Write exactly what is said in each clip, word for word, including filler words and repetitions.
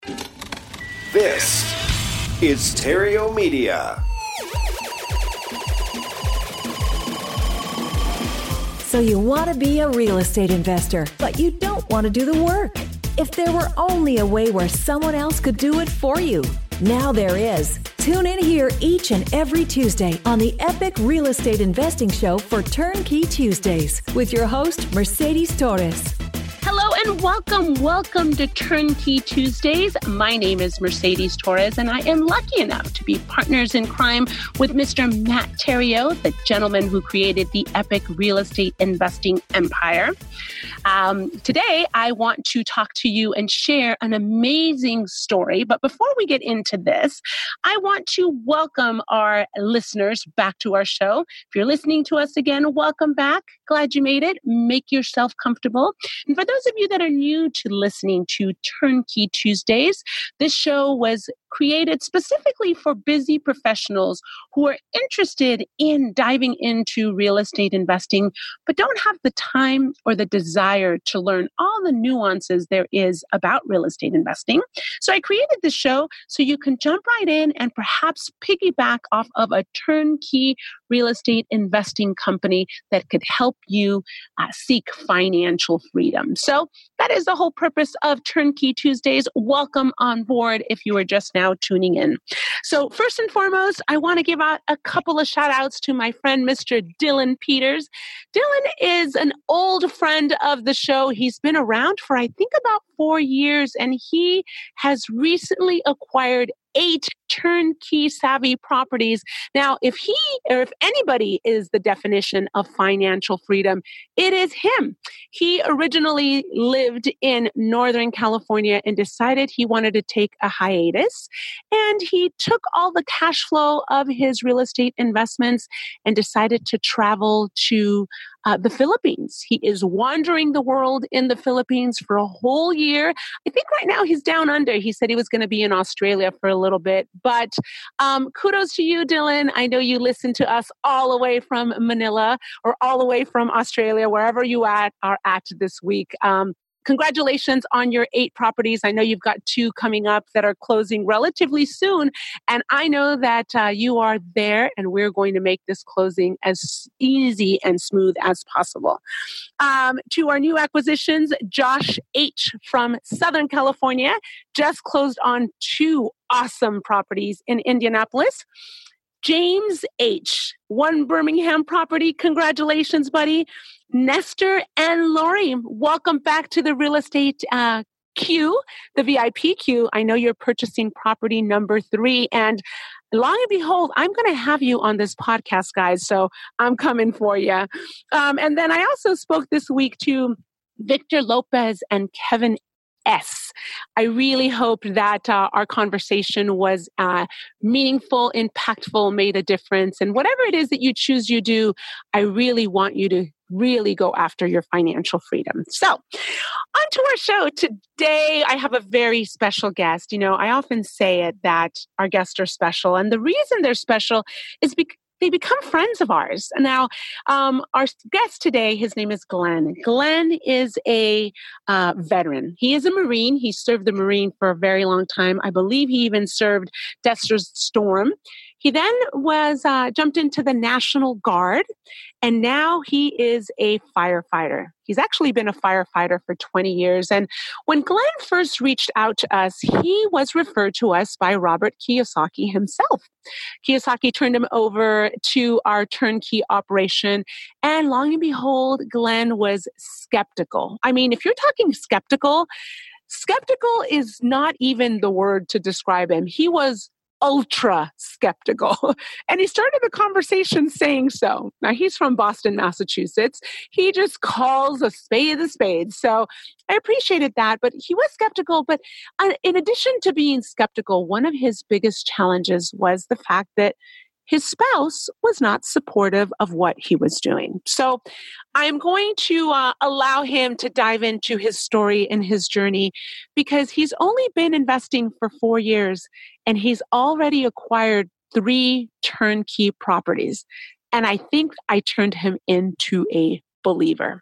This is Terrio Media. So you want to be a real estate investor, but you don't want to do the work. If there were only a way where someone else could do it for you. Now there is. Tune in here each and every Tuesday on the Epic Real Estate Investing Show for Turnkey Tuesdays with your host, Mercedes Torres. Hello and welcome. Welcome to Turnkey Tuesdays. My name is Mercedes Torres, and I am lucky enough to be partners in crime with Mister Matt Theriault, the gentleman who created the Epic Real Estate Investing Empire. Um, today, I want to talk to you and share an amazing story. But before we get into this, I want to welcome our listeners back to our show. If you're listening to us again, welcome back. Glad you made it. Make yourself comfortable. And for those of you that are new to listening to Turnkey Tuesdays, this show was created specifically for busy professionals who are interested in diving into real estate investing, but don't have the time or the desire to learn all the nuances there is about real estate investing. So I created this show so you can jump right in and perhaps piggyback off of a turnkey real estate investing company that could help you uh, seek financial freedom. So that is the whole purpose of Turnkey Tuesdays. Welcome on board if you are just now tuning in. So first and foremost, I want to give out a couple of shout outs to my friend, Mister Dylan Peters. Dylan is an old friend of the show. He's been around for, I think, about four years, and he has recently acquired eight turnkey savvy properties. Now, if he or if anybody is the definition of financial freedom, it is him. He originally lived in Northern California and decided he wanted to take a hiatus. And he took all the cash flow of his real estate investments and decided to travel to Uh, the Philippines. He is wandering the world in the Philippines for a whole year. I think right now he's down under. He said he was going to be in Australia for a little bit. But um, kudos to you, Dylan. I know you listen to us all the way from Manila or all the way from Australia, wherever you at, are at this week. Um, Congratulations on your eight properties. I know you've got two coming up that are closing relatively soon. And I know that uh, you are there, and we're going to make this closing as easy and smooth as possible. Um, to our new acquisitions, Josh H. from Southern California just closed on two awesome properties in Indianapolis. James H., one Birmingham property. Congratulations, buddy. Nestor and Lori, welcome back to the real estate uh, queue, the V I P queue. I know you're purchasing property number three, and long and behold, I'm going to have you on this podcast, guys, so I'm coming for you. Um, and then I also spoke this week to Victor Lopez and Kevin S. I really hope that uh, our conversation was uh, meaningful, impactful, made a difference. And whatever it is that you choose you do, I really want you to really go after your financial freedom. So on to our show today. I have a very special guest. You know, I often say it that our guests are special. And the reason they're special is because they become friends of ours. Now, um, our guest today, his name is Glenn. Glenn is a uh, veteran. He is a Marine. He served the Marine for a very long time. I believe he even served Desert Storm. He then was uh, jumped into the National Guard, and now he is a firefighter. He's actually been a firefighter for twenty years. And when Glenn first reached out to us, he was referred to us by Robert Kiyosaki himself. Kiyosaki turned him over to our turnkey operation, and long and behold, Glenn was skeptical. I mean, if you're talking skeptical, skeptical is not even the word to describe him. He was ultra skeptical. And he started the conversation saying so. Now, he's from Boston, Massachusetts. He just calls a spade a spade. So I appreciated that, but he was skeptical. But in addition to being skeptical, one of his biggest challenges was the fact that his spouse was not supportive of what he was doing. So I'm going to uh, allow him to dive into his story and his journey because he's only been investing for four years and he's already acquired three turnkey properties. And I think I turned him into a believer.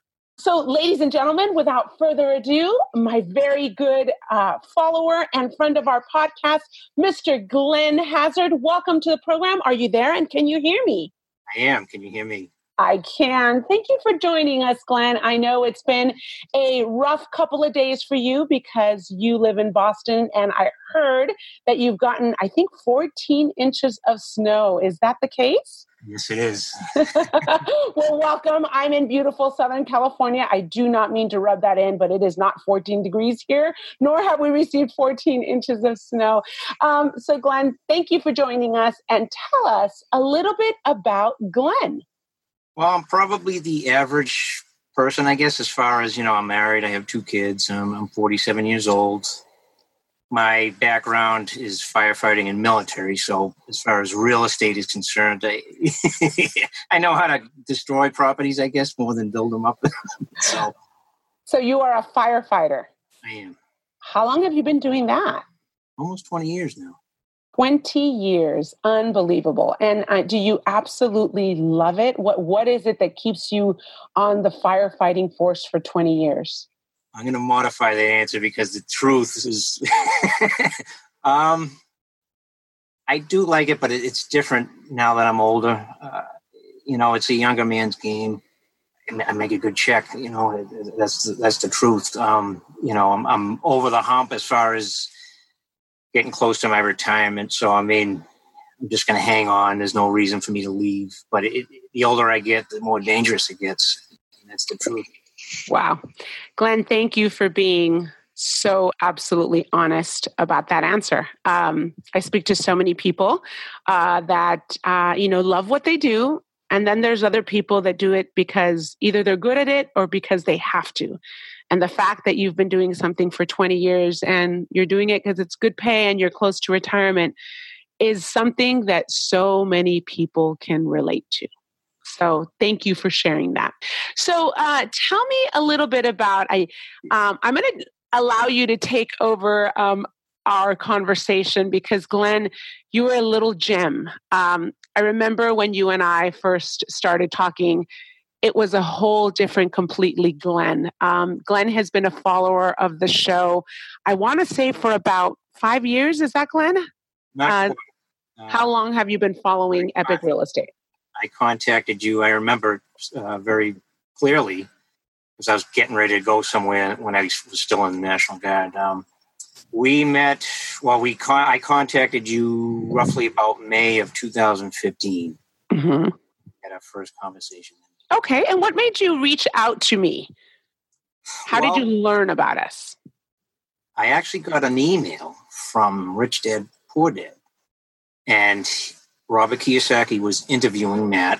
So, ladies and gentlemen, without further ado, my very good uh, follower and friend of our podcast, Mister Glenn Hazard, welcome to the program. Are you there and can you hear me? I am. Can you hear me? I can. Thank you for joining us, Glenn. I know it's been a rough couple of days for you because you live in Boston, and I heard that you've gotten, I think, fourteen inches of snow. Is that the case? Yes, it is. Well, welcome. I'm in beautiful Southern California. I do not mean to rub that in, but it is not fourteen degrees here, nor have we received fourteen inches of snow. Um, so, Glenn, thank you for joining us, and tell us a little bit about Glenn. Well, I'm probably the average person, I guess, as far as, you know, I'm married. I have two kids. Um, I'm forty-seven years old. My background is firefighting and military. So as far as real estate is concerned, I, I know how to destroy properties, I guess, more than build them up. so, so you are a firefighter? I am. How long have you been doing that? Almost twenty years now. twenty years. Unbelievable. And uh, do you absolutely love it? What What is it that keeps you on the firefighting force for twenty years? I'm going to modify that answer because the truth is, um, I do like it, but it, it's different now that I'm older. Uh, you know, it's a younger man's game. I make a good check. You know, that's that's the truth. Um, you know, I'm, I'm over the hump as far as getting close to my retirement. So, I mean, I'm just going to hang on. There's no reason for me to leave. But it, the older I get, the more dangerous it gets. And that's the truth. Wow. Glenn, thank you for being so absolutely honest about that answer. Um, I speak to so many people uh, that, uh, you know, love what they do. And then there's other people that do it because either they're good at it or because they have to. And the fact that you've been doing something for twenty years and you're doing it because it's good pay and you're close to retirement is something that so many people can relate to. So thank you for sharing that. So uh, tell me a little bit about, I, um, I'm going to allow you to take over um, our conversation because Glenn, you were a little gem. Um, I remember when you and I first started talking, it was a whole different, completely Glenn. Um, Glenn has been a follower of the show, I want to say for about five years. Is that Glenn? Not uh, uh, how long have you been following Epic Real Estate? I contacted you, I remember uh, very clearly, because I was getting ready to go somewhere when I was still in the National Guard. Um, we met, well, we con- I contacted you roughly about May of two thousand fifteen. Mm-hmm. Had our first conversation. Okay, and what made you reach out to me? How well, did you learn about us? I actually got an email from Rich Dad, Poor Dad, and Robert Kiyosaki was interviewing Matt.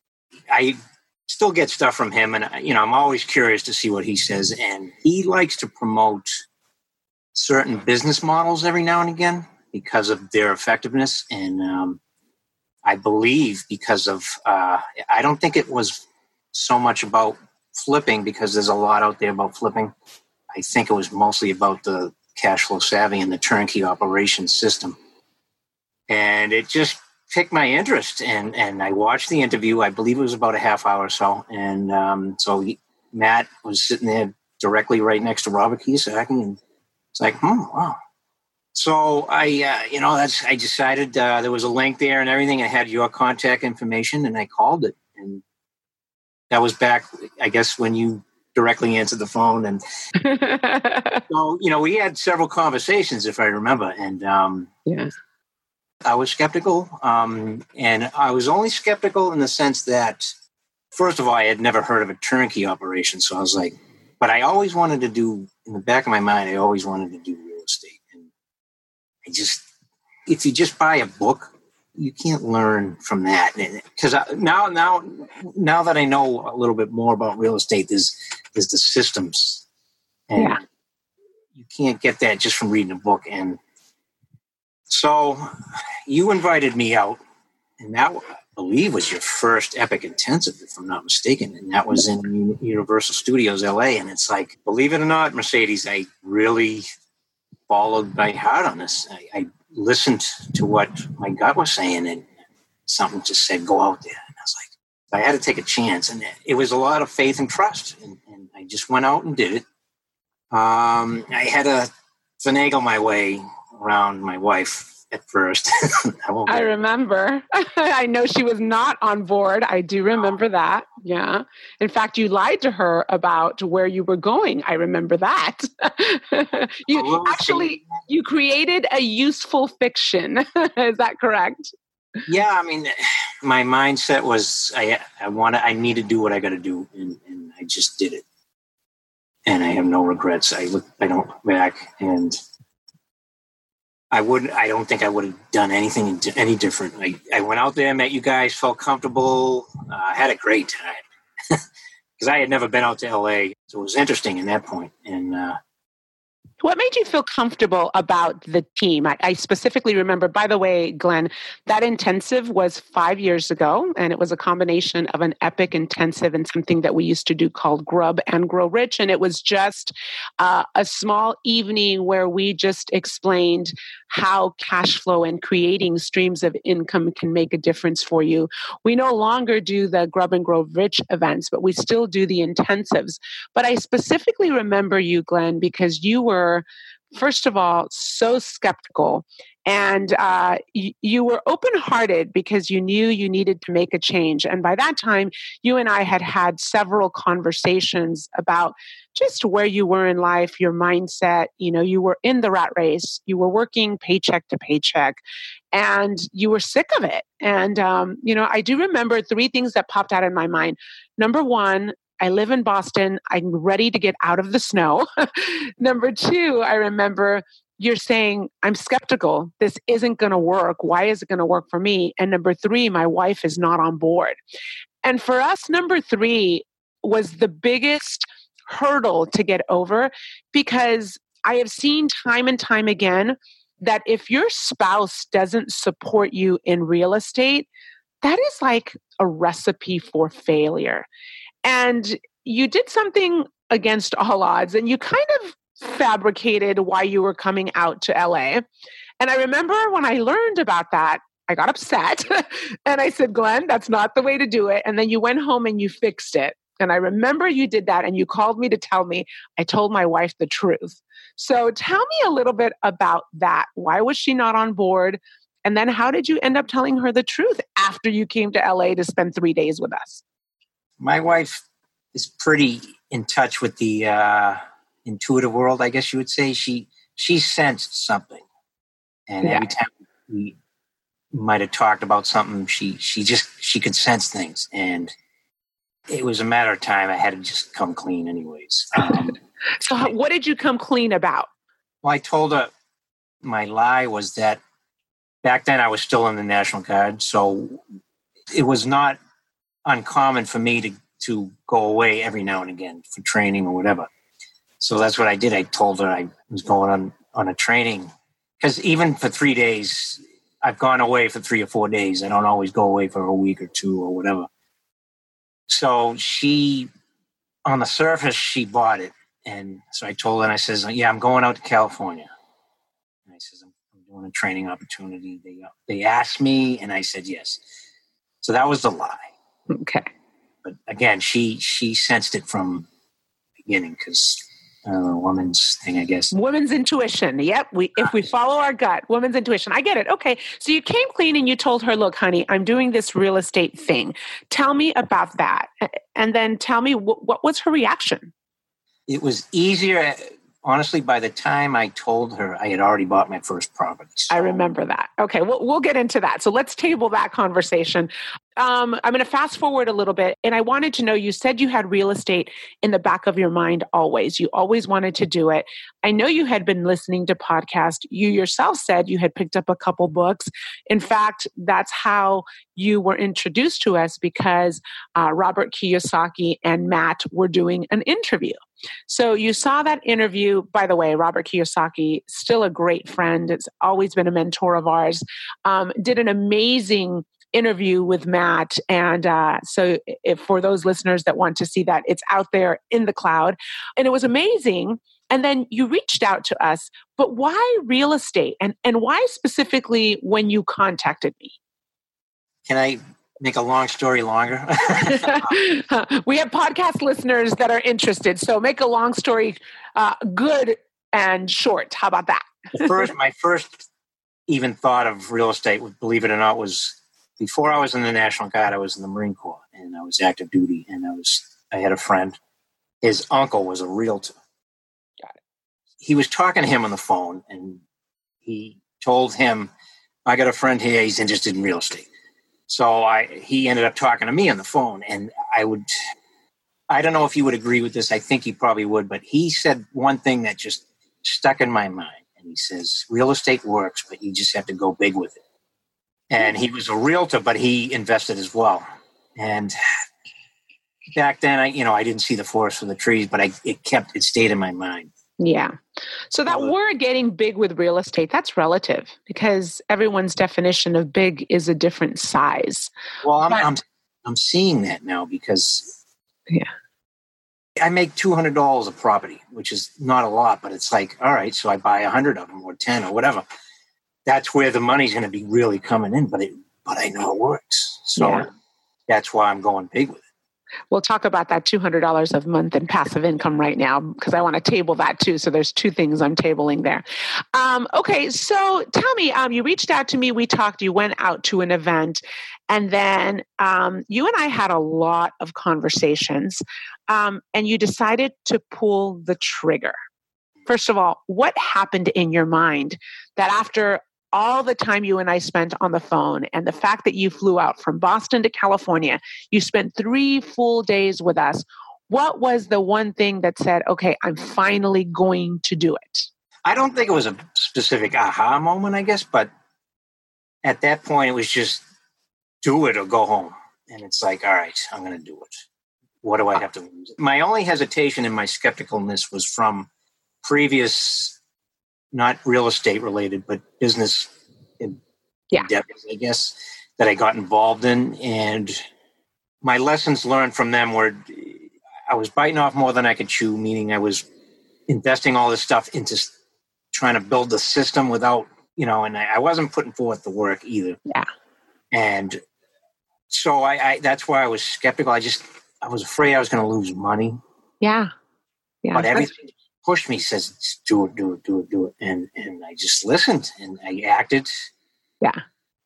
I still get stuff from him, and you know, I'm always curious to see what he says. And he likes to promote certain business models every now and again because of their effectiveness. And um, I believe because of, uh, I don't think it was so much about flipping because there's a lot out there about flipping. I think it was mostly about the cash flow savvy and the turnkey operations system. And it just piqued my interest, and, and I watched the interview. I believe it was about a half hour or so. And um, so he, Matt was sitting there directly right next to Robert Kiyosaki, and it's like, hmm, wow. So I, uh, you know, that's, I decided uh, there was a link there and everything. I had your contact information, and I called it. And that was back, I guess, when you directly answered the phone. And so, you know, we had several conversations, if I remember. And um, yeah. I was skeptical, um, and I was only skeptical in the sense that, first of all, I had never heard of a turnkey operation. So I was like, but I always wanted to do, in the back of my mind, I always wanted to do real estate. And I just, if you just buy a book, you can't learn from that. Because now, now, now that I know a little bit more about real estate, there's, there's the systems, and yeah. you can't get that just from reading a book. And so you invited me out, and that, I believe, was your first Epic Intensive, if I'm not mistaken. And that was in Universal Studios, L A. And it's like, believe it or not, Mercedes, I really followed my heart on this. I, I listened to what my gut was saying, and something just said, go out there. And I was like, I had to take a chance. And it was a lot of faith and trust. And, and I I just went out and did it. Um, I had to finagle my way around my wife at first. I, won't I remember. I know she was not on board. I do remember that. Yeah. In fact, you lied to her about where you were going. I remember that. You actually, you created a useful fiction. Is that correct? Yeah. I mean, my mindset was, I, I want to, I need to do what I got to do. And, and I just did it. And I have no regrets. I look, I don't look back, and I wouldn't, I don't think I would have done anything any different. I, I went out there, met you guys, felt comfortable. I uh, had a great time because I had never been out to L A. So it was interesting in that point. And, uh, what made you feel comfortable about the team? I, I specifically remember, by the way, Glenn, that intensive was five years ago, and it was a combination of an epic intensive and something that we used to do called Grub and Grow Rich. And it was just uh, a small evening where we just explained how cash flow and creating streams of income can make a difference for you. We no longer do the Grub and Grow Rich events, but we still do the intensives. But I specifically remember you, Glenn, because you were, first of all, so skeptical. And uh, you, you were open-hearted because you knew you needed to make a change. And by that time, you and I had had several conversations about just where you were in life, your mindset. You know, you were in the rat race. You were working paycheck to paycheck, and you were sick of it. And, um, you know, I do remember three things that popped out in my mind. Number one, I live in Boston. I'm ready to get out of the snow. Number two, I remember you're saying, I'm skeptical. This isn't going to work. Why is it going to work for me? And number three, my wife is not on board. And for us, number three was the biggest hurdle to get over, because I have seen time and time again that if your spouse doesn't support you in real estate, that is like a recipe for failure. And you did something against all odds, and you kind of fabricated why you were coming out to L A. And I remember when I learned about that, I got upset. And I said, Glenn, that's not the way to do it. And then you went home and you fixed it. And I remember you did that, and you called me to tell me. I told my wife the truth. So tell me a little bit about that. Why was she not on board? And then how did you end up telling her the truth after you came to L A to spend three days with us? My wife is pretty in touch with the uh, intuitive world, I guess you would say. She she sensed something, and yeah. Every time we might have talked about something, she she just she could sense things, and it was a matter of time. I had to just come clean, anyways. Um, so, how, what did you come clean about? Well, I told her my lie was that back then I was still in the National Guard, so it was not uncommon for me to, to go away every now and again for training or whatever. So that's what I did. I told her I was going on, on a training, because even for three days, I've gone away for three or four days. I don't always go away for a week or two or whatever. So she, on the surface, she bought it. And so I told her, and I says, yeah, I'm going out to California. And I says, I'm, I'm doing a training opportunity. They, they asked me, and I said, yes. So that was the lie. Okay. But again, she she sensed it from the beginning, because uh, woman's thing, I guess. Women's intuition. Yep. We if we follow our gut, women's intuition. I get it. Okay. So you came clean and you told her, look, honey, I'm doing this real estate thing. Tell me about that. And then tell me, wh- what was her reaction? It was easier. Honestly, by the time I told her, I had already bought my first property. So. I remember that. Okay, we'll, we'll get into that. So let's table that conversation. Um, I'm going to fast forward a little bit. And I wanted to know, you said you had real estate in the back of your mind always. You always wanted to do it. I know you had been listening to podcasts. You yourself said you had picked up a couple books. In fact, that's how you were introduced to us, because uh, Robert Kiyosaki and Matt were doing an interview. So you saw that interview. By the way, Robert Kiyosaki, still a great friend. It's always been a mentor of ours. Um, did an amazing interview with Matt. And uh, so if, for those listeners that want to see that, it's out there in the cloud. And it was amazing. And then you reached out to us. But why real estate? And, and why specifically when you contacted me? Can I make a long story longer. We have podcast listeners that are interested. So make a long story uh, good and short. How about that? First, my first even thought of real estate, believe it or not, was before I was in the National Guard. I was in the Marine Corps, and I was active duty, and I was I had a friend. His uncle was a realtor. Got it. He was talking to him on the phone, and he told him, I got a friend here, he's interested in real estate. So I he ended up talking to me on the phone, and I would, I don't know if he would agree with this. I think he probably would, but he said one thing that just stuck in my mind. And he says, real estate works, but you just have to go big with it. And he was a realtor, but he invested as well. And back then, I, you know, I didn't see the forest for the trees, but I, it kept, it stayed in my mind. Yeah. So that Uh, word getting big with real estate, that's relative because everyone's definition of big is a different size. Well, I'm, But- I'm, I'm seeing that now because Yeah. I make two hundred dollars a property, which is not a lot, but it's like, all right, so I buy a hundred of them or ten or whatever. That's where the money's going to be really coming in, but it, but I know it works. So Yeah. that's why I'm going big with it. We'll talk about that two hundred dollars a month in passive income right now because I want to table that too. So there's two things I'm tabling there. Um, okay, so tell me, um, you reached out to me, we talked, you went out to an event, and then um, you and I had a lot of conversations, um, and you decided to pull the trigger. First of all, what happened in your mind that after all the time you and I spent on the phone and the fact that you flew out from Boston to California, you spent three full days with us. What was the one thing that said, okay, I'm finally going to do it? I don't think it was a specific aha moment, I guess, but at that point, it was just do it or go home. And it's like, all right, I'm going to do it. What do I have to lose? My only hesitation and my skepticalness was from previous, not real estate related, but business Yeah. endeavors, I guess, that I got involved in. And my lessons learned from them were I was biting off more than I could chew, meaning I was investing all this stuff into trying to build the system without, you know, and I, I wasn't putting forth the work either. Yeah. And so I, I that's why I was skeptical. I just, I was afraid I was going to lose money. Yeah. Yeah. But That's- everything pushed me, says, just do it, do it, do it, do it. And and I just listened and I acted. Yeah.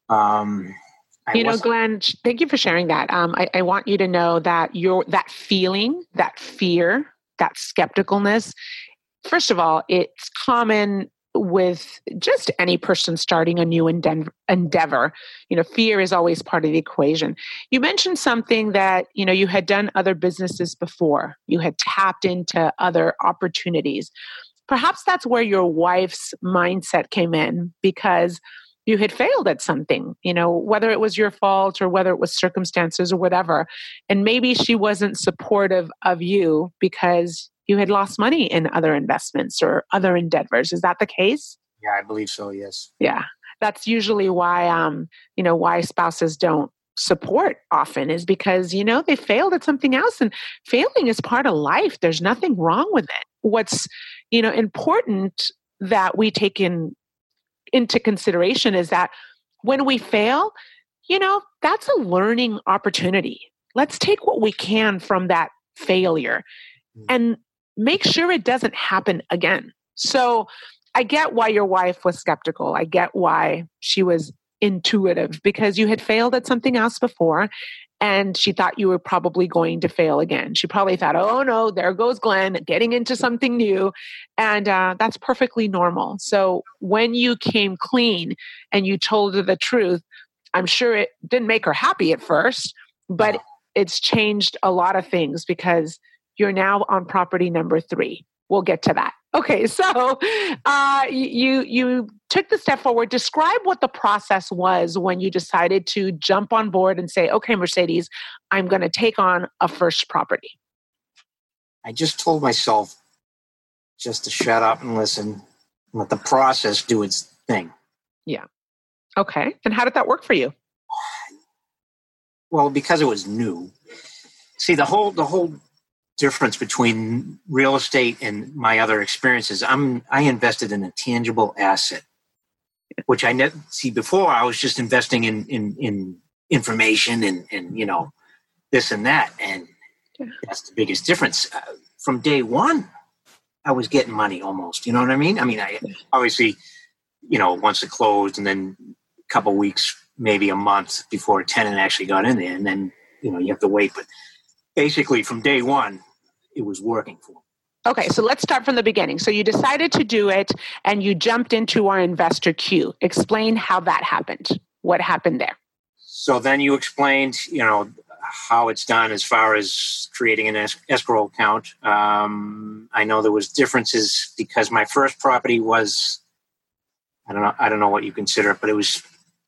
Um, I You know, wasn't- Glenn, sh- thank you for sharing that. Um, I, I want you to know that your that feeling, that fear, that skepticalness, first of all, it's common with just any person starting a new endeavor, endeavor. You know, fear is always part of the equation. You mentioned something that, you know, you had done other businesses before. You had tapped into other opportunities. Perhaps that's where your wife's mindset came in because you had failed at something, you know, whether it was your fault or whether it was circumstances or whatever. And maybe she wasn't supportive of you because you had lost money in other investments or other endeavors. Is that the case? yeah, I believe so. Yes. Yeah. That's usually why, um, you know, why spouses don't support often is because, you know, they failed at something else and failing is part of life. There's nothing wrong with it. What's, you know, important that we take in into consideration is that when we fail, you know, that's a learning opportunity. Let's take what we can from that failure and make sure it doesn't happen again. So I get why your wife was skeptical. I get why she was intuitive because you had failed at something else before and she thought you were probably going to fail again. She probably thought, oh no, there goes Glenn getting into something new. And uh, that's perfectly normal. So when you came clean and you told her the truth, I'm sure it didn't make her happy at first, but it's changed a lot of things because you're now on property number three. We'll get to that. Okay, so uh, you you took the step forward. Describe what the process was when you decided to jump on board and say, okay, Mercedes, I'm going to take on a first property. I just told myself just to shut up and listen and let the process do its thing. Yeah. Okay. And how did that work for you? Well, because it was new. See, the whole the whole difference between real estate and my other experiences, I'm I invested in a tangible asset, which I ne- see before. I was just investing in in in information and, and, you know, this and that. And yeah. that's the biggest difference. Uh, from day one, I was getting money almost, you know what I mean? I mean, I obviously, you know, once it closed and then a couple of weeks, maybe a month before a tenant actually got in there. And then, you know, you have to wait. But basically from day one, it was working for me. Okay, so let's start from the beginning. So you decided to do it and you jumped into our investor queue. Explain how that happened. What happened there? So then you explained, you know, how it's done as far as creating an es- escrow account. Um, I know there was differences because my first property was, I don't know, I don't know what you consider it, but it was,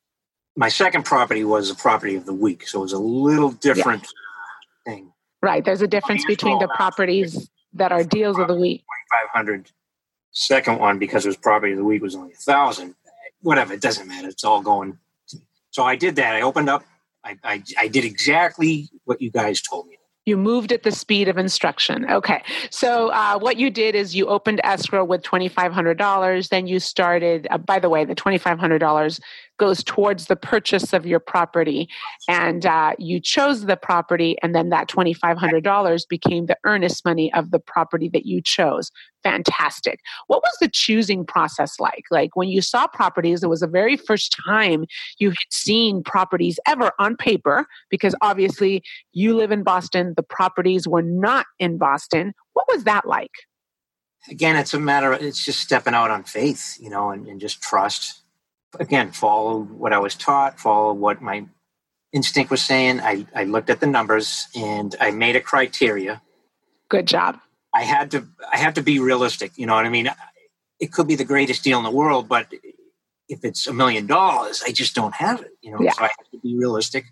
my second property was a property of the week. So it was a little different yeah. thing. Right. There's a difference between the properties that are deals of the week. twenty-five hundred. Second one, because it was property of the week, was only a thousand. Whatever, it doesn't matter. It's all going. So I did that. I opened up. I, I, I did exactly what you guys told me. You moved at the speed of instruction. Okay. So uh, what you did is you opened escrow with twenty-five hundred dollars. Then you started, uh, by the way, the twenty-five hundred dollars goes towards the purchase of your property. And uh, you chose the property, and then that twenty-five hundred dollars became the earnest money of the property that you chose. Fantastic. What was the choosing process like? Like when you saw properties, it was the very first time you had seen properties ever on paper, because obviously you live in Boston. The properties were not in Boston. What was that like? Again, it's a matter of, it's just stepping out on faith, you know, and, and just trust. Again, follow what I was taught, follow what my instinct was saying. I, I looked at the numbers and I made a criteria. Good job. I had to I have to be realistic. You know what I mean? It could be the greatest deal in the world, but if it's a million dollars, I just don't have it. You know, yeah. so I have to be realistic.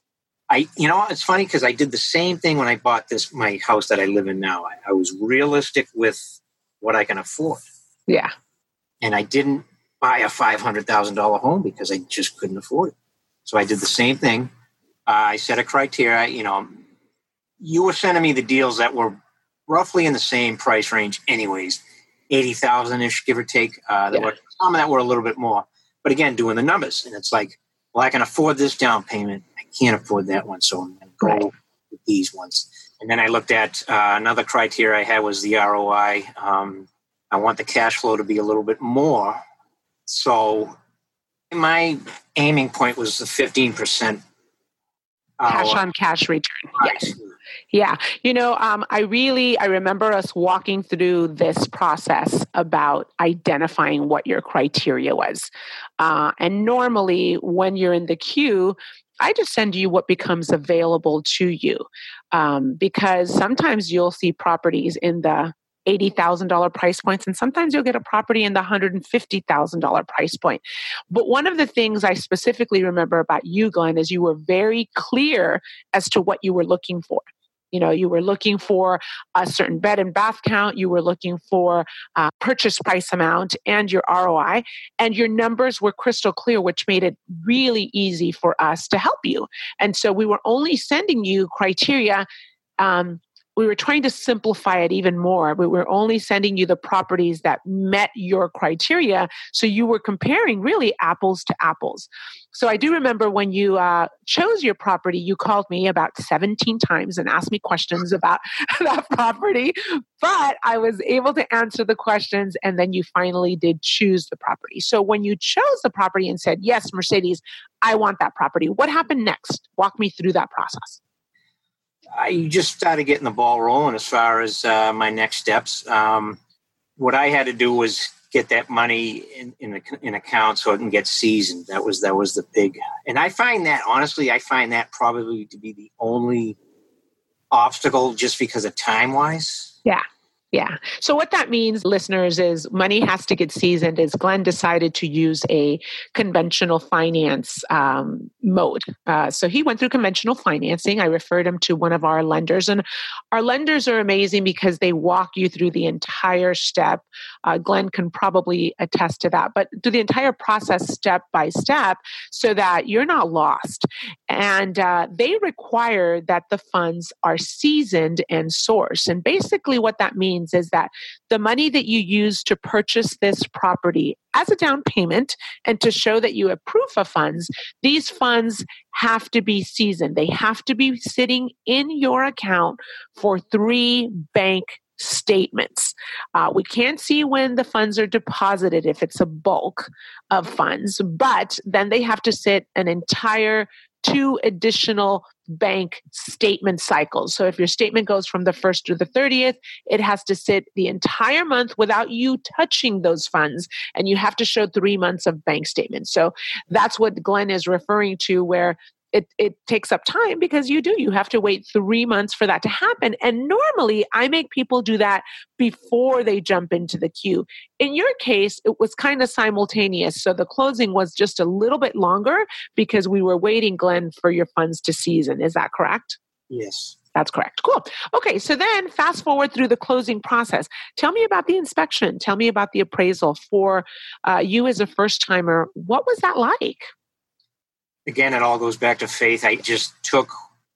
I, you know, it's funny because I did the same thing when I bought this my house that I live in now. I, I was realistic with what I can afford. Yeah, and I didn't buy a five hundred thousand dollar home because I just couldn't afford it. So I did the same thing. Uh, I set a criteria. You know, you were sending me the deals that were roughly in the same price range anyways, eighty thousand ish, give or take. Uh, there yeah. were some that were a little bit more, but again, doing the numbers. And it's like, well, I can afford this down payment. I can't afford that one. So I'm going to go right. with these ones. And then I looked at uh, another criteria I had was the R O I. Um, I want the cash flow to be a little bit more. So my aiming point was the fifteen percent. Cash on cash return. Yes. Yeah. You know, um, I really, I remember us walking through this process about identifying what your criteria was. Uh, and normally when you're in the queue, I just send you what becomes available to you. Um, because sometimes you'll see properties in the eighty thousand dollars price points, and sometimes you'll get a property in the one hundred fifty thousand dollars price point. But one of the things I specifically remember about you, Glenn, is you were very clear as to what you were looking for. You know, you were looking for a certain bed and bath count. You were looking for uh, purchase price amount and your R O I. And your numbers were crystal clear, which made it really easy for us to help you. And so we were only sending you criteria. Um, we were trying to simplify it even more. We were only sending you the properties that met your criteria. So you were comparing really apples to apples. So I do remember when you uh, chose your property, you called me about seventeen times and asked me questions about that property. But I was able to answer the questions, and then you finally did choose the property. So when you chose the property and said, yes, Mercedes, I want that property, what happened next? Walk me through that process. I just started getting the ball rolling as far as uh, my next steps. Um, what I had to do was get that money in in, a, in account so it can get seasoned. That was that was the big. And I find that, honestly, I find that probably to be the only obstacle just because of time-wise. Yeah. Yeah. So what that means, listeners, is money has to get seasoned. Is Glenn decided to use a conventional finance um, mode. Uh, so he went through conventional financing. I referred him to one of our lenders, and our lenders are amazing because they walk you through the entire step. Uh, Glenn can probably attest to that, but do the entire process step by step so that you're not lost. And uh, they require that the funds are seasoned and sourced. And basically what that means means is that the money that you use to purchase this property as a down payment and to show that you have proof of funds, these funds have to be seasoned. They have to be sitting in your account for three bank statements. Uh, we can't see when the funds are deposited if it's a bulk of funds, but then they have to sit an entire two additional bank statement cycles. So if your statement goes from the first to the thirtieth, it has to sit the entire month without you touching those funds. And you have to show three months of bank statements. So that's what Glenn is referring to, where It, it takes up time because you do. You have to wait three months for that to happen. And normally I make people do that before they jump into the queue. In your case, it was kind of simultaneous. So the closing was just a little bit longer because we were waiting, Glenn, for your funds to season. Is that correct? Yes. That's correct. Cool. Okay. So then fast forward through the closing process. Tell me about the inspection. Tell me about the appraisal for uh, you as a first timer. What was that like? Again, it all goes back to faith. I just took,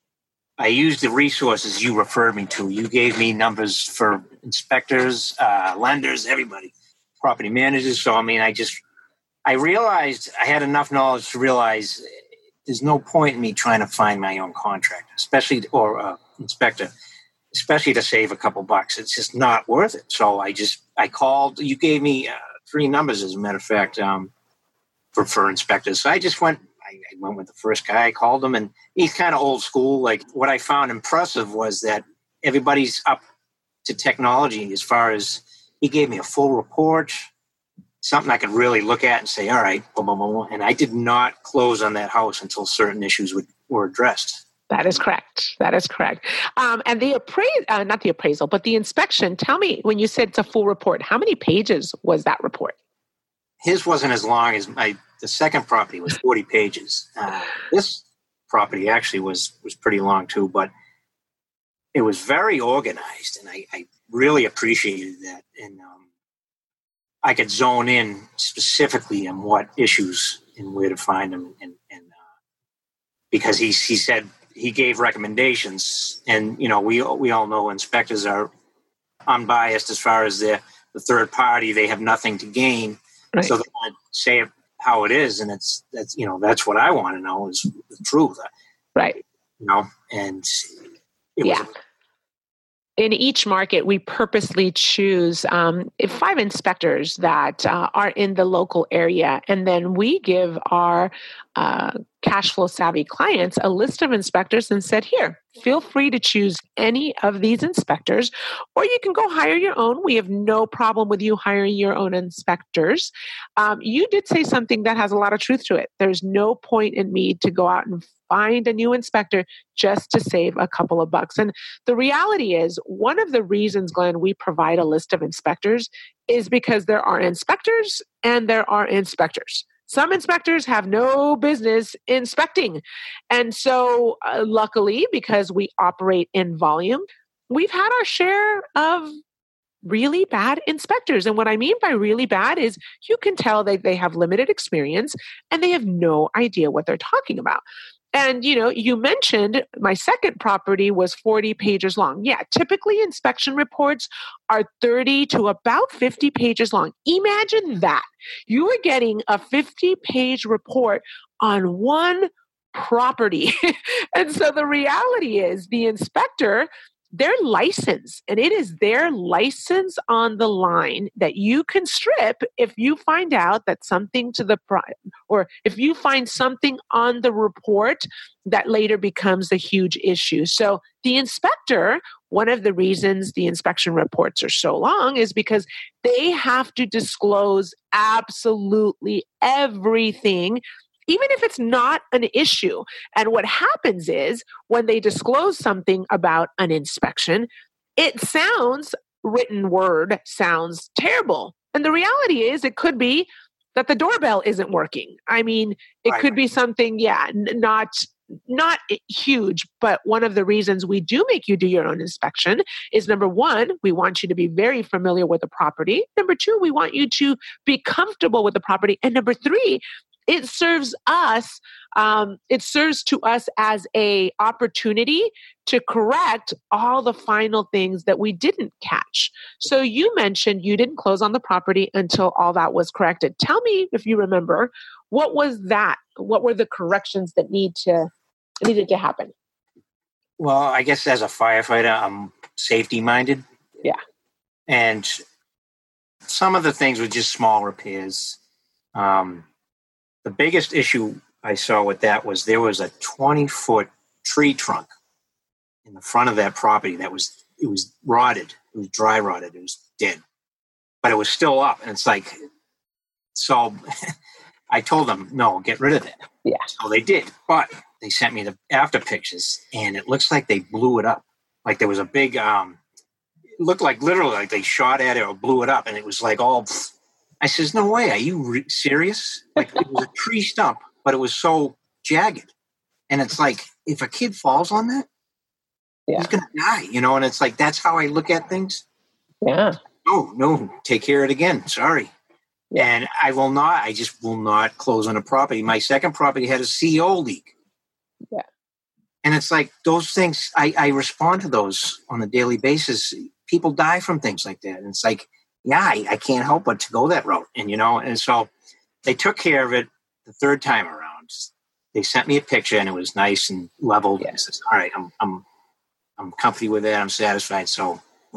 I used the resources you referred me to. You gave me numbers for inspectors, uh, lenders, everybody, property managers. So, I mean, I just, I realized I had enough knowledge to realize there's no point in me trying to find my own contractor, especially, or uh, inspector, especially to save a couple bucks. It's just not worth it. So I just, I called, you gave me uh, three numbers, as a matter of fact, um, for, for inspectors. So I just went, I went with the first guy, I called him, and he's kind of old school. Like, what I found impressive was that everybody's up to technology as far as he gave me a full report, something I could really look at and say, all right, boom, boom, boom. And I did not close on that house until certain issues would, were addressed. That is correct. That is correct. Um, and the appraisal, uh, not the appraisal, but the inspection, tell me, when you said it's a full report, how many pages was that report? His wasn't as long as my, the second property was forty pages. Uh, this property actually was, was pretty long too, but it was very organized, and I, I really appreciated that. And um, I could zone in specifically on what issues and where to find them. And, and uh, because he, he said, he gave recommendations, and, you know, we, we all know inspectors are unbiased as far as the, the third party. They have nothing to gain. Right. So they want to say it how it is, and it's that's you know that's what I want to know is the truth, right? You know, and it yeah. was. In each market, we purposely choose um, five inspectors that uh, are in the local area, and then we give our uh, cash flow savvy clients a list of inspectors and said, here, feel free to choose any of these inspectors, or you can go hire your own. We have no problem with you hiring your own inspectors. Um, you did say something that has a lot of truth to it. There's no point in me to go out and find a new inspector just to save a couple of bucks. And the reality is, one of the reasons, Glenn, we provide a list of inspectors is because there are inspectors and there are inspectors. Some inspectors have no business inspecting. And so uh, luckily, because we operate in volume, we've had our share of really bad inspectors. And what I mean by really bad is you can tell that they have limited experience and they have no idea what they're talking about. And, you know, you mentioned my second property was forty pages long. Yeah, typically inspection reports are thirty to about fifty pages long. Imagine that. You are getting a fifty page report on one property. And so the reality is the inspector, their license, and it is their license on the line that you can strip if you find out that something to the pri- or if you find something on the report that later becomes a huge issue. So the inspector, one of the reasons the inspection reports are so long is because they have to disclose absolutely everything, even if it's not an issue. And what happens is when they disclose something about an inspection, it sounds, written word sounds terrible. And the reality is it could be that the doorbell isn't working. I mean, it right. could be something, yeah, n- not not huge, but one of the reasons we do make you do your own inspection is, number one, we want you to be very familiar with the property. Number two, we want you to be comfortable with the property. And number three, it serves us, um, it serves to us as a opportunity to correct all the final things that we didn't catch. So you mentioned you didn't close on the property until all that was corrected. Tell me if you remember, what was that? What were the corrections that need to needed to happen? Well, I guess as a firefighter, I'm safety minded. Yeah. And some of the things were just small repairs. Um, the biggest issue I saw with that was there was a twenty foot tree trunk in the front of that property that was, it was rotted. It was dry rotted. It was dead, but it was still up. And it's like, so I told them, no, get rid of it. Yeah. So they did, but they sent me the after pictures and it looks like they blew it up. Like there was a big, um, it looked like literally like they shot at it or blew it up. And it was like all, I says, no way. Are you re- serious? Like it was a tree stump, but it was so jagged. And it's like, if a kid falls on that, yeah. he's going to die, you know? And it's like, that's how I look at things. Yeah. Oh, no, take care of it again. Sorry. Yeah. And I will not, I just will not close on a property. My second property had a C O leak. Yeah. And it's like those things, I, I respond to those on a daily basis. People die from things like that. And it's like, yeah, I, I can't help but to go that route. And, you know, and so they took care of it the third time around. They sent me a picture and it was nice and leveled. Yeah. And I said, all right, I'm, I'm, I'm comfy with it. I'm satisfied. So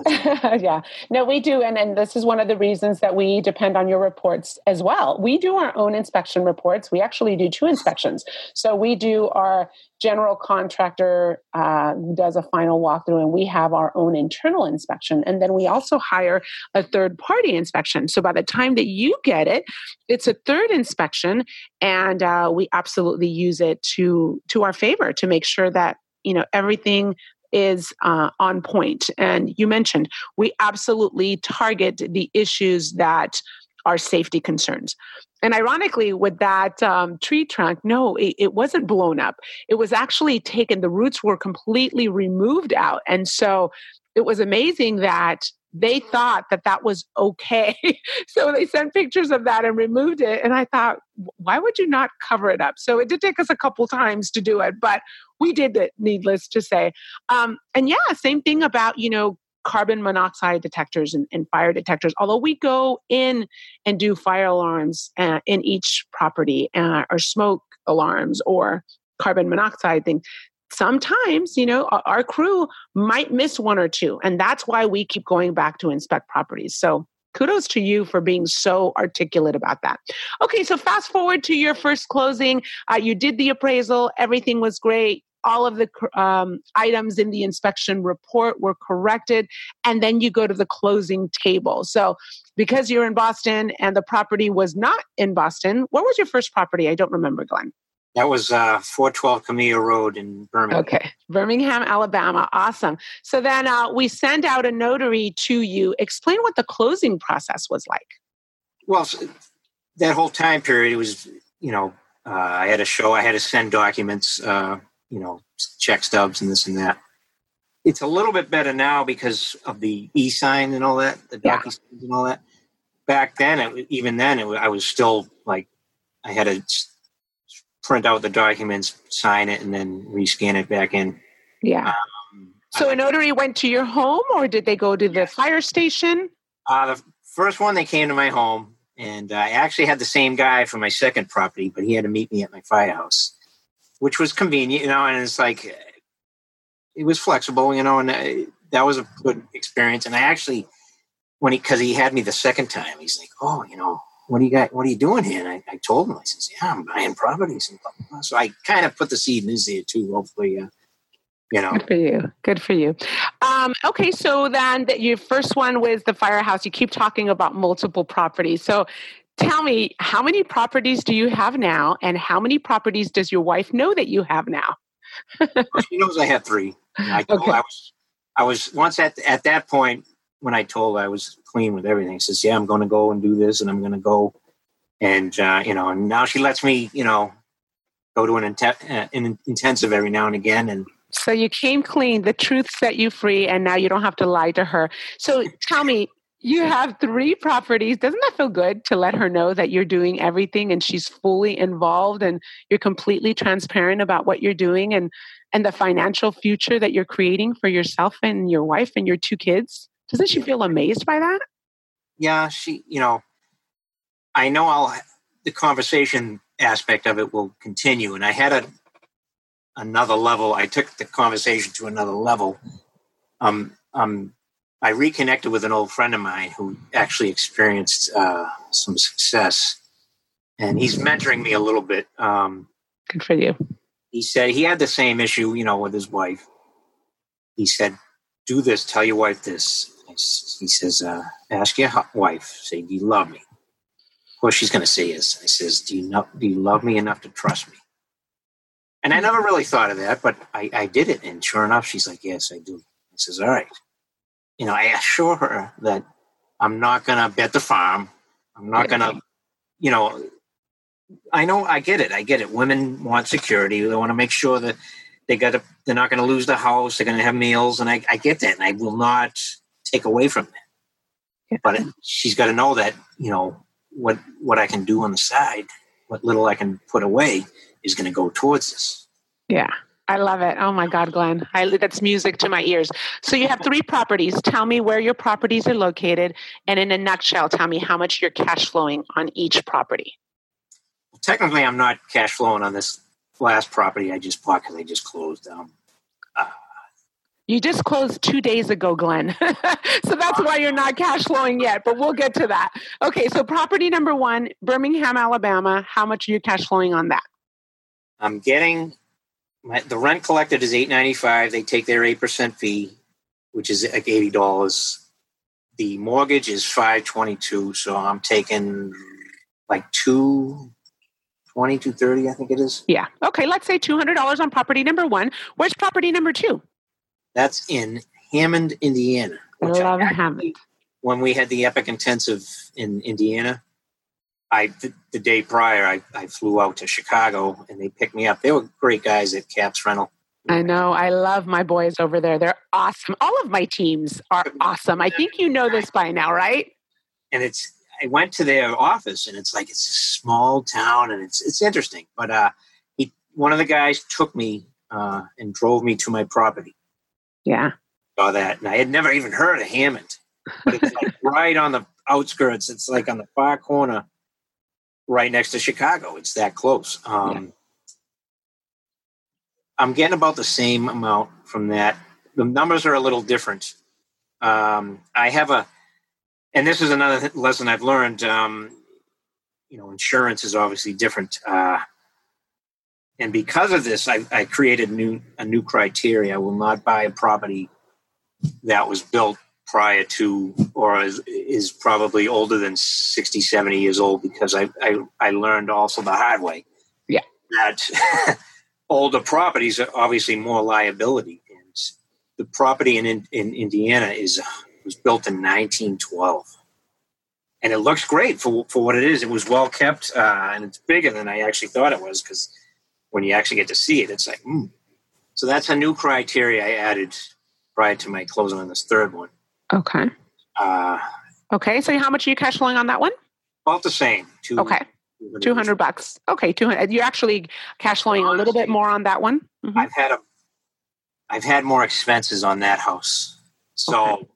yeah, no, we do. And, and this is one of the reasons that we depend on your reports as well. We do our own inspection reports. We actually do two inspections. So we do our general contractor uh, who does a final walkthrough, and we have our own internal inspection. And then we also hire a third party inspection. So by the time that you get it, it's a third inspection, and uh, we absolutely use it to to our favor to make sure that, you know, everything is uh, on point. And you mentioned we absolutely target the issues that are safety concerns. And ironically, with that um, tree trunk, no, it, it wasn't blown up. It was actually taken. The roots were completely removed out. And so it was amazing that they thought that that was okay. So they sent pictures of that and removed it. And I thought, why would you not cover it up? So it did take us a couple times to do it, but we did it, needless to say. Um, and yeah, same thing about, you know, carbon monoxide detectors and, and fire detectors. Although we go in and do fire alarms uh, in each property uh, or smoke alarms or carbon monoxide thing, sometimes, you know, our crew might miss one or two. And that's why we keep going back to inspect properties. So kudos to you for being so articulate about that. Okay, so fast forward to your first closing. Uh, you did the appraisal. Everything was great. All of the um, items in the inspection report were corrected. And then you go to the closing table. So because you're in Boston and the property was not in Boston, what was your first property? I don't remember, Glenn. That was uh, four twelve Camilla Road in Birmingham. Okay. Birmingham, Alabama. Awesome. So then uh, we send out a notary to you. Explain what the closing process was like. Well, so that whole time period, it was, you know, uh, I had to show, I had to send documents, uh, you know, check stubs and this and that. It's a little bit better now because of the e-sign and all that, the yeah. docu-signs and all that. Back then, it, even then, it, I was still like, I had to print out the documents, sign it, and then rescan it back in. Yeah. Um, so a notary went to your home, or did they go to the fire station? Uh, the first one, they came to my home, and I actually had the same guy for my second property, but he had to meet me at my firehouse, which was convenient, you know, and it's like, it was flexible, you know, and I, that was a good experience. And I actually, when he, because he had me the second time, he's like, oh, you know, what do you got? What are you doing here? And I, I told him, I says, yeah, I'm buying properties. And blah, blah, blah. So I kind of put the seed in his ear too, hopefully, uh, you know. Good for you. Good for you. Um, okay. So then that your first one was the firehouse. You keep talking about multiple properties. So tell me, how many properties do you have now? And how many properties does your wife know that you have now? She knows I have three. And I told okay. I was, I was once at, at that point, when I told her I was clean with everything, she says, yeah, I'm going to go and do this, and I'm going to go. And, uh, you know, and now she lets me, you know, go to an, int- uh, an intensive every now and again. And so you came clean, the truth set you free, and now you don't have to lie to her. So tell me, You have three properties. Doesn't that feel good to let her know that you're doing everything and she's fully involved and you're completely transparent about what you're doing and, and the financial future that you're creating for yourself and your wife and your two kids? Doesn't she feel amazed by that? Yeah, she, you know, I know I'll, the conversation aspect of it will continue. And I had a, another level. I took the conversation to another level. Um, um, I reconnected with an old friend of mine who actually experienced uh, some success, and he's mentoring me a little bit. Um, Good for you. He said he had the same issue, you know, with his wife. He said, do this, tell your wife this. He says, uh, ask your wife, say, do you love me? Of course, she's going to say yes. I says, do you, know, do you love me enough to trust me? And I never really thought of that, but I, I did it. And sure enough, she's like, yes, I do. I says, all right. You know, I assure her that I'm not going to bet the farm. I'm not going to, you know, I know, I get it. I get it. Women want security. They want to make sure that they got to, they're not going to lose the house. They're going to have meals. And I, I get that. And I will not take away from that. Yeah. But she's got to know that, you know, what, what I can do on the side, what little I can put away is going to go towards this. Yeah. I love it. Oh my God, Glenn. I, that's music to my ears. So you have three properties. Tell me where your properties are located. And in a nutshell, tell me how much you're cash flowing on each property. Well, technically, I'm not cash flowing on this last property I just bought because I just closed. Um, uh, you just closed two days ago, Glenn. So that's why you're not cash flowing yet, but we'll get to that. Okay, so property number one, Birmingham, Alabama. How much are you cash flowing on that? I'm getting... My, the rent collected is eight ninety-five. They take their eight percent fee, which is like eighty dollars. The mortgage is five twenty-two, so I'm taking like two twenty, two thirty, I think it is. Yeah. Okay, let's say two hundred dollars on property number one. Where's property number two? That's in Hammond, Indiana. I love Hammond. When we had the Epic Intensive in Indiana, I the, the day prior, I, I flew out to Chicago and they picked me up. They were great guys at Caps Rental. I know. I love my boys over there. They're awesome. All of my teams are awesome. I think you know this by now, right? And it's, I went to their office and it's like, it's a small town and it's, it's interesting. But uh, he, one of the guys took me uh, and drove me to my property. Yeah. Saw that. And I had never even heard of Hammond, but it's like right on the outskirts. It's like on the far corner, right next to Chicago. It's that close. Um, yeah. I'm getting about the same amount from that. The numbers are a little different. Um, I have a, and this is another lesson I've learned. Um, you know, insurance is obviously different. Uh, and because of this, I, I created new, a new criteria. I will not buy a property that was built prior to, or is, is probably older than sixty, seventy years old, because I, I, I learned also the hard way. Yeah. That older properties are obviously more liability. And the property in, in, in Indiana is, was built in nineteen twelve. And it looks great for, for what it is. It was well kept, uh, and it's bigger than I actually thought it was, because when you actually get to see it, it's like, hmm. So that's a new criteria I added prior to my closing on this third one. Okay. Uh, okay. So how much are you cash flowing on that one? About the same. Two, okay. two hundred bucks. Okay. two hundred. You're actually cash flowing Honestly, a little bit more on that one. Mm-hmm. I've had a, I've had more expenses on that house. So okay.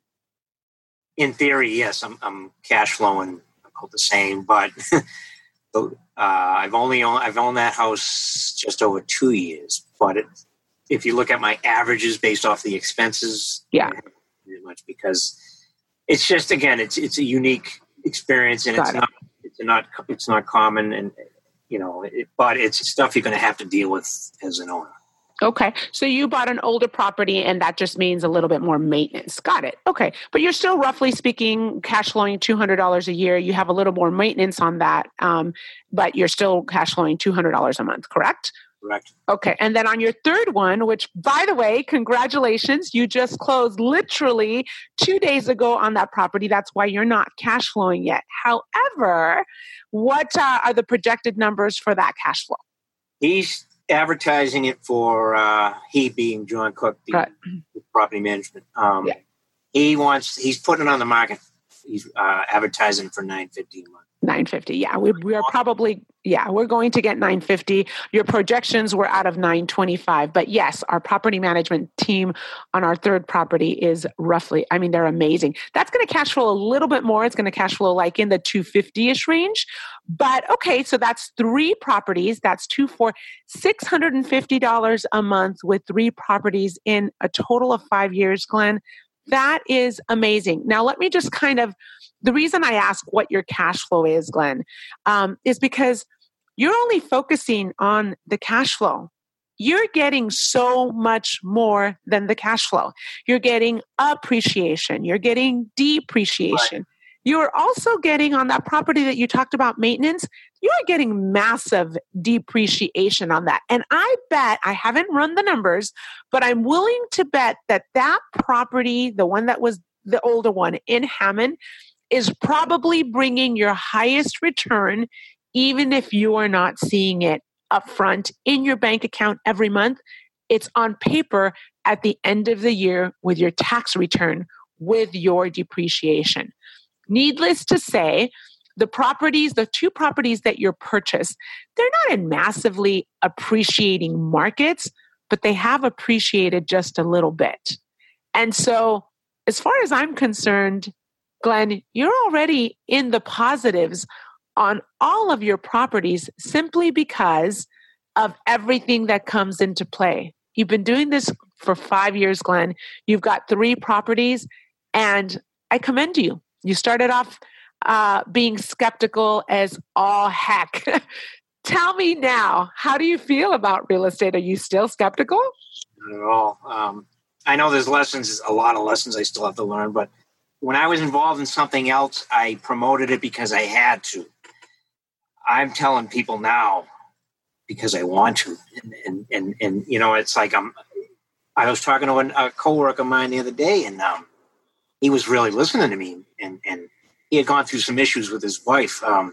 In theory, yes, I'm, I'm cash flowing about the same, but uh, I've only owned, I've owned that house just over two years, but it, if you look at my averages based off the expenses, yeah. much, because it's just, again, it's it's a unique experience, and Got it's it. not it's not it's not common, and you know, it, but it's stuff you're going to have to deal with as an owner. Okay, so you bought an older property, and that just means a little bit more maintenance. Got it. Okay, but you're still roughly speaking cash flowing two hundred dollars a year. You have a little more maintenance on that, um, but you're still cash flowing two hundred dollars a month, correct? Correct. Okay. And then on your third one, which, by the way, congratulations, you just closed literally two days ago on that property. That's why you're not cash flowing yet. However, what uh, are the projected numbers for that cash flow? He's advertising it for, uh, he being John Cook, the, right. the property management. Um, yeah. He wants, he's putting it on the market. he's uh, advertising for nine fifty a month. nine fifty. Yeah, we we are probably yeah, we're going to get nine fifty. Your projections were out of nine twenty-five, but yes, our property management team on our third property is roughly, I mean, they're amazing. That's going to cash flow a little bit more. It's going to cash flow like in the two fifty-ish range. But okay, so that's three properties. That's two for six hundred fifty dollars a month with three properties in a total of five years, Glenn. That is amazing. Now, let me just kind of, the reason I ask what your cash flow is, Glenn, um, is because you're only focusing on the cash flow. You're getting so much more than the cash flow. You're getting appreciation. You're getting depreciation. Right. You're also getting on that property that you talked about maintenance, you're getting massive depreciation on that. And I bet, I haven't run the numbers, but I'm willing to bet that that property, the one that was the older one in Hammond, is probably bringing your highest return, even if you are not seeing it upfront in your bank account every month. It's on paper at the end of the year with your tax return, with your depreciation. Needless to say, the properties, the two properties that you're purchased, they're not in massively appreciating markets, but they have appreciated just a little bit. And so, as far as I'm concerned, Glenn, you're already in the positives on all of your properties simply because of everything that comes into play. You've been doing this for five years, Glenn. You've got three properties, and I commend you. You started off uh, being skeptical as all heck. Tell me now, how do you feel about real estate? Are you still skeptical? Not at all. Um, I know there's lessons, a lot of lessons I still have to learn, but when I was involved in something else, I promoted it because I had to. I'm telling people now because I want to. And, and, and, and you know, it's like I'm, I was talking to a, a coworker of mine the other day, and um, he was really listening to me, and, and he had gone through some issues with his wife. Um,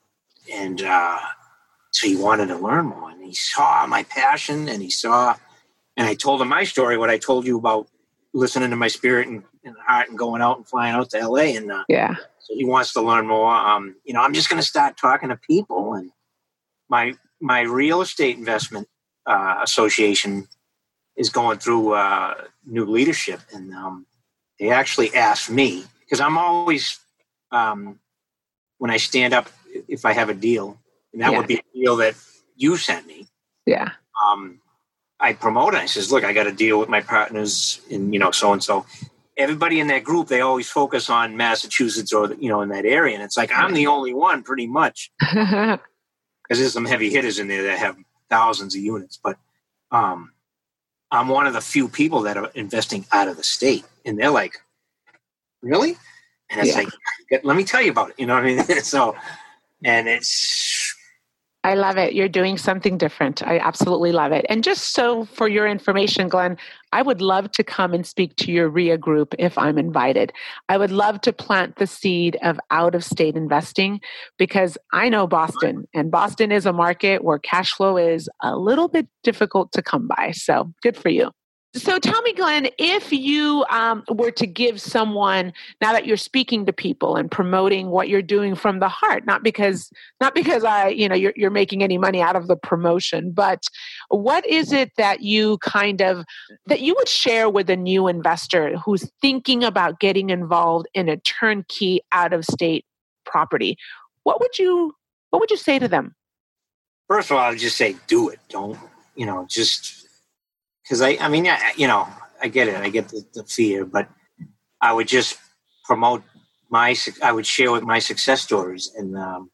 and uh, so he wanted to learn more, and he saw my passion, and he saw, and I told him my story, what I told you about listening to my spirit and, and heart and going out and flying out to L A. And uh, yeah, so he wants to learn more. Um, you know, I'm just going to start talking to people, and my, my real estate investment uh, association is going through uh, new leadership. And um, they actually asked me, because I'm always, um, when I stand up, if I have a deal, and that yeah. would be a deal that you sent me. Yeah. Um, I promote it. I says, look, I got to deal with my partners in, you know, so-and-so. Everybody in that group, they always focus on Massachusetts or, you know, in that area. And it's like, I'm the only one pretty much. Because there's some heavy hitters in there that have thousands of units. But um, I'm one of the few people that are investing out of the state. And they're like, really? And it's yeah. like, let me tell you about it. You know what I mean? So, and it's... I love it. You're doing something different. I absolutely love it. And just so for your information, Glenn, I would love to come and speak to your R I A group if I'm invited. I would love to plant the seed of out-of-state investing because I know Boston, and Boston is a market where cash flow is a little bit difficult to come by. So good for you. So tell me, Glenn, if you um, were to give someone, now that you're speaking to people and promoting what you're doing from the heart, not because, not because I, you know, you're, you're making any money out of the promotion, but what is it that you kind of, that you would share with a new investor who's thinking about getting involved in a turnkey out-of-state property? What would you, what would you say to them? First of all, I would just say, do it. Don't, you know, just... Because I, I mean, I, you know, I get it. I get the, the fear, but I would just promote my, I would share with my success stories and um,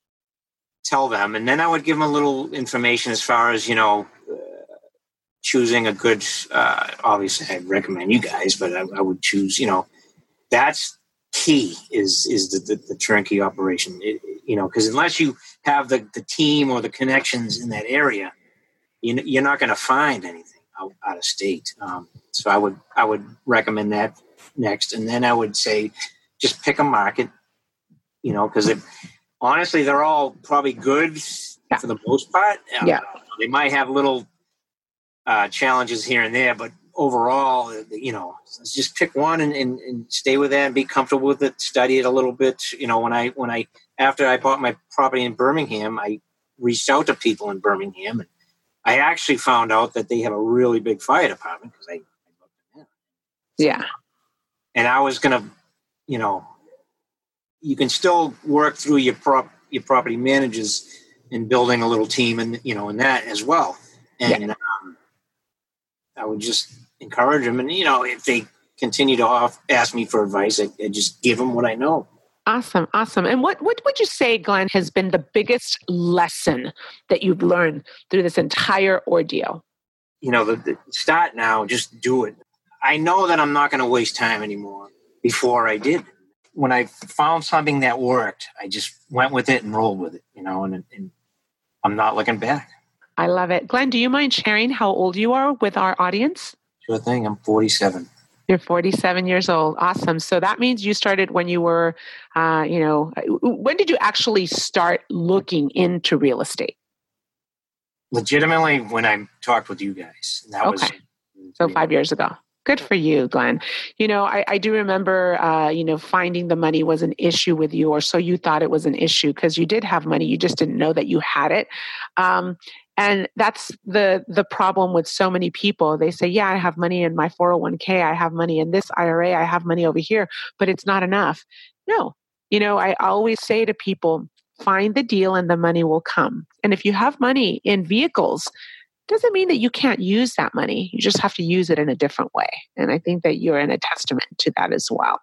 tell them. And then I would give them a little information as far as, you know, uh, choosing a good, uh, obviously I'd recommend you guys, but I, I would choose, you know, that's key is, is the, the, the turnkey operation, it, you know, because unless you have the, the team or the connections in that area, you, you're not going to find anything out, out of state. Um, so I would I would recommend that next. And then I would say just pick a market, you know, because honestly, they're all probably good yeah. for the most part. Yeah. Uh, they might have little uh, challenges here and there, but overall, you know, just pick one and, and, and stay with that and be comfortable with it, study it a little bit. You know, when I, when I, after I bought my property in Birmingham, I reached out to people in Birmingham, and I actually found out that they have a really big fire department because I, I looked at them. Yeah. And I was going to, you know, you can still work through your prop, your property managers in building a little team and, you know, in that as well. And, yeah. um, I would just encourage them. And, you know, if they continue to off, ask me for advice, I, I just give them what I know. Awesome. Awesome. And what, what would you say, Glenn, has been the biggest lesson that you've learned through this entire ordeal? You know, the, the start now, just do it. I know that I'm not going to waste time anymore. Before I did. When I found something that worked, I just went with it and rolled with it, you know, and, and I'm not looking back. I love it. Glenn, do you mind sharing how old you are with our audience? Sure thing. I'm forty-seven. You're forty-seven years old. Awesome. So that means you started when you were, uh, you know, when did you actually start looking into real estate? Legitimately, when I talked with you guys. That okay. Was, so five years ago. Good for you, Glenn. You know, I, I do remember, uh, you know, finding the money was an issue with you, or so you thought it was an issue because you did have money. You just didn't know that you had it. Um, and that's the the problem with so many people. They say, yeah, I have money in my four oh one k. I have money in this I R A. I have money over here, but it's not enough. No, you know, I always say to people, find the deal and the money will come. And if you have money in vehicles, doesn't mean that you can't use that money. You just have to use it in a different way. And I think that you're in a testament to that as well.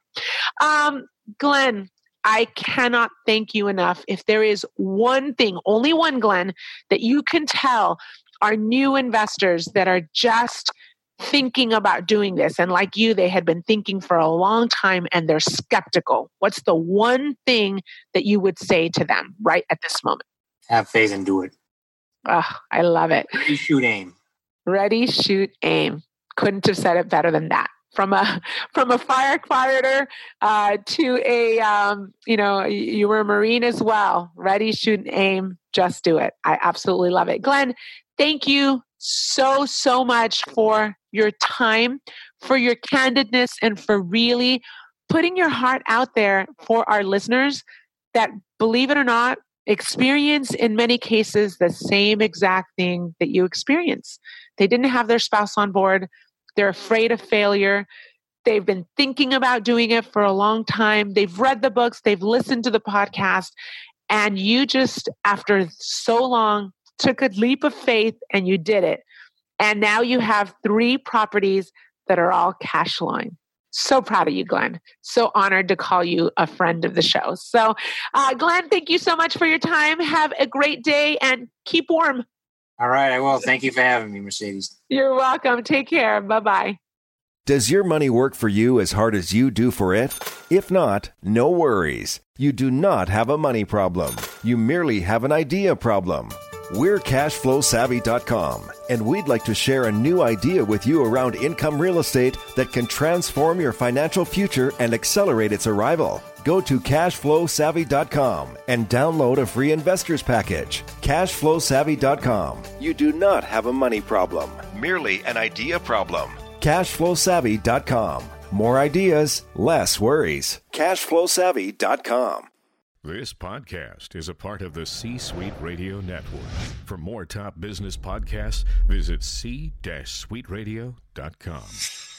Um, Glenn, I cannot thank you enough. If there is one thing, only one, Glenn, that you can tell our new investors that are just thinking about doing this, and like you, they had been thinking for a long time and they're skeptical, what's the one thing that you would say to them right at this moment? Have faith and do it. Oh, I love it. Ready, shoot, aim. Ready, shoot, aim. Couldn't have said it better than that. From a from a firefighter uh, to a, um, you know, you were a Marine as well. Ready, shoot, aim. Just do it. I absolutely love it. Glenn, thank you so, so much for your time, for your candidness, and for really putting your heart out there for our listeners that, believe it or not, experience in many cases the same exact thing that you experience. They didn't have their spouse on board. They're afraid of failure. They've been thinking about doing it for a long time. They've read the books. They've listened to the podcast. And you just, after so long, took a leap of faith and you did it. And now you have three properties that are all cash flowing. So proud of you, Glenn. So honored to call you a friend of the show. So, uh, Glenn, thank you so much for your time. Have a great day and keep warm. All right, I will. Thank you for having me, Mercedes. You're welcome. Take care. Bye-bye. Does your money work for you as hard as you do for it? If not, no worries. You do not have a money problem. You merely have an idea problem. We're cash flow savvy dot com, and we'd like to share a new idea with you around income real estate that can transform your financial future and accelerate its arrival. Go to cash flow savvy dot com and download a free investor's package. cash flow savvy dot com. You do not have a money problem, merely an idea problem. cash flow savvy dot com. More ideas, less worries. cash flow savvy dot com. This podcast is a part of the C-Suite Radio Network. For more top business podcasts, visit c suite radio dot com.